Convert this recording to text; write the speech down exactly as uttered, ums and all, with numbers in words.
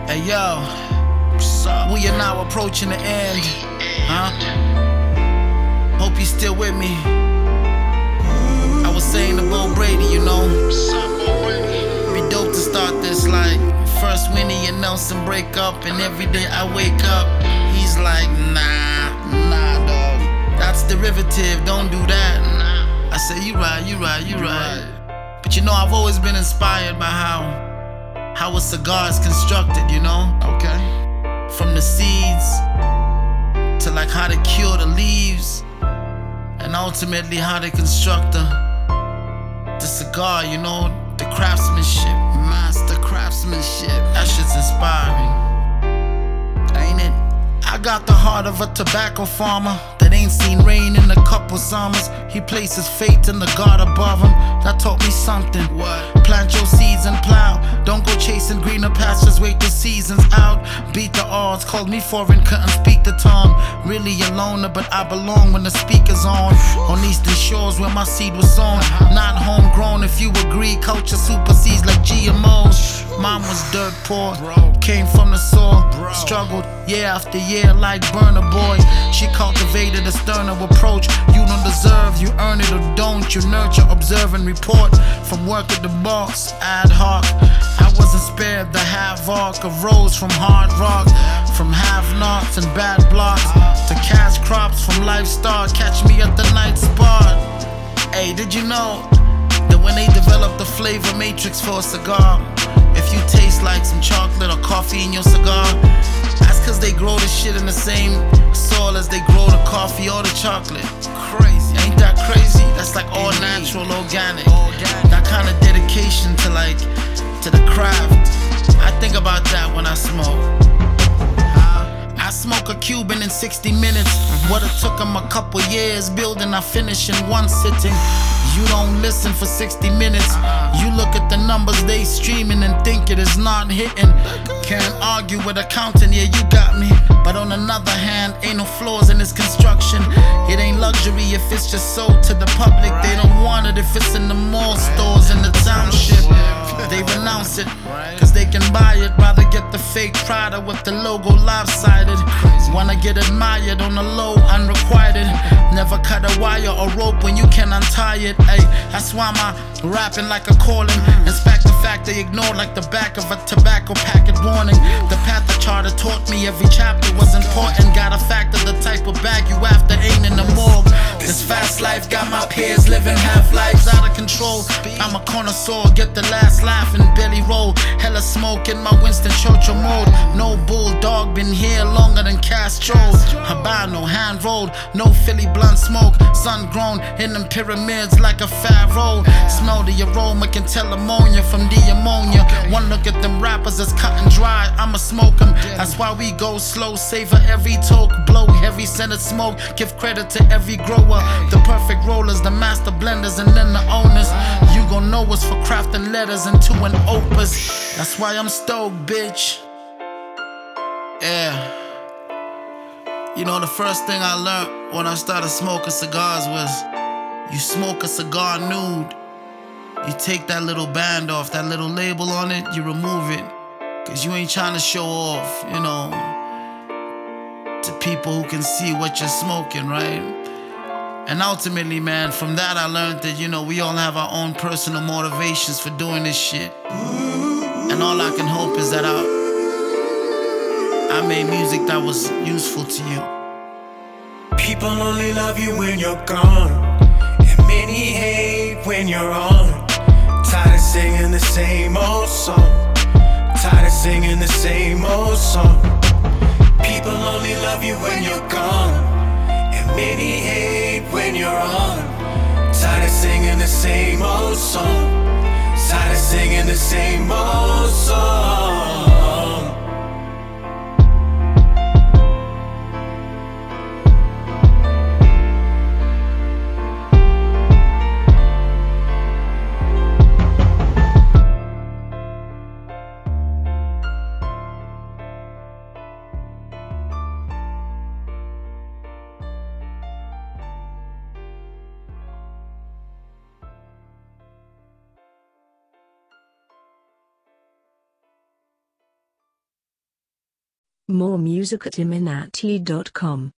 Hey yo, we are now approaching the end, huh? Hope you still with me. I was saying to Bo Brady, you know, be dope to start this like first Winnie and Nelson break up, and every day I wake up, he's like, nah, nah, dog, that's derivative, don't do that. I say, you right, you right, you right. But you know, I've always been inspired by how how a cigar is constructed, you know? Okay. From the seeds to like how they cure the leaves, and ultimately how they construct the the cigar, you know, the craftsmanship, master craftsmanship. That shit's inspiring, ain't it? I got the heart of a tobacco farmer that ain't seen rain in a couple summers. He places faith in the God above him. That taught me something. What? Plant your seeds and plow. Don't go chasing greener pastures, wait till season's out. Beat the odds, called me foreign, couldn't speak the tongue. Really a loner, but I belong when the speaker's on. On eastern shores where my seed was sown. Not homegrown, if you agree, culture supersedes like G M Os. Mom was dirt poor, came from the soil, struggled year after year like Burna Boy. She cultivated a sterner approach. You don't deserve, you earn it or don't. You nurture, observe and report. From work at the boss, ad hoc. I wasn't spared the havoc of roads from hard rock, from have-nots and bad blocks to cash crops from livestock. Catch me at the night spot. Hey, did you know that when they developed the flavor matrix for a cigar, if you taste like some chocolate or coffee in your cigar, that's cause they grow the shit in the same soil as they grow the coffee or the chocolate. Crazy, ain't that crazy? That's like all natural, organic. That kind of dedication to like, to the craft. I think about that when I smoke. I smoke a Cuban in sixty minutes. What it took him a couple years building, I finish in one sitting. You don't listen for sixty minutes. You look at the numbers they streaming and think it is not hitting. Can't argue with accounting, yeah, you got me. But on another hand, ain't no flaws in this construction. It ain't luxury if it's just sold to the public. They don't want it if it's in the mall stores in the township. They renounce it, cause they can buy it. Rather get the fake Prada with the logo lopsided. Wanna get admired on the low, unrequited. Never cut a wire or rope when you can untie it. Ay, that's why my rapping like a calling. Inspect the fact they ignored like the back of a tobacco packet warning. The path I charted taught me every chapter was important. Got a fact of the type of bag you after ain't in the morgue. This fast life got my peers living half lives out of control. I'm a connoisseur, get the last laugh and belly roll. Hella smoke in my Winston Churchill mode. No bulldog, been here longer than Castro. Habano, hand rolled, no Philly blunt smoke. Sun grown in them pyramids like a pharaoh. Smell the aroma, can tell ammonia from the ammonia. One look at them rappers that's cut and dry, I'ma smoke them. That's why we go slow, savor every toke. Blow heavy scented smoke, give credit to every grower. The perfect rollers, the master blenders, and then the owners. You gon' know us for crafting letters into an opus. That's why I'm stoked, bitch. Yeah. You know, the first thing I learned when I started smoking cigars was you smoke a cigar nude. You take that little band off, that little label on it, you remove it. Cause you ain't trying to show off, you know, to people who can see what you're smoking, right? And ultimately, man, from that I learned that, you know, we all have our own personal motivations for doing this shit. And all I can hope is that I, I made music that was useful to you. People only love you when you're gone, and many hate when you're on. Tired of singing the same old song. Tired of singing the same old song. People only love you when you're gone, and many hate when you're on. Tired of singing the same old song. Tired of singing the same old song. More music at iminati dot com.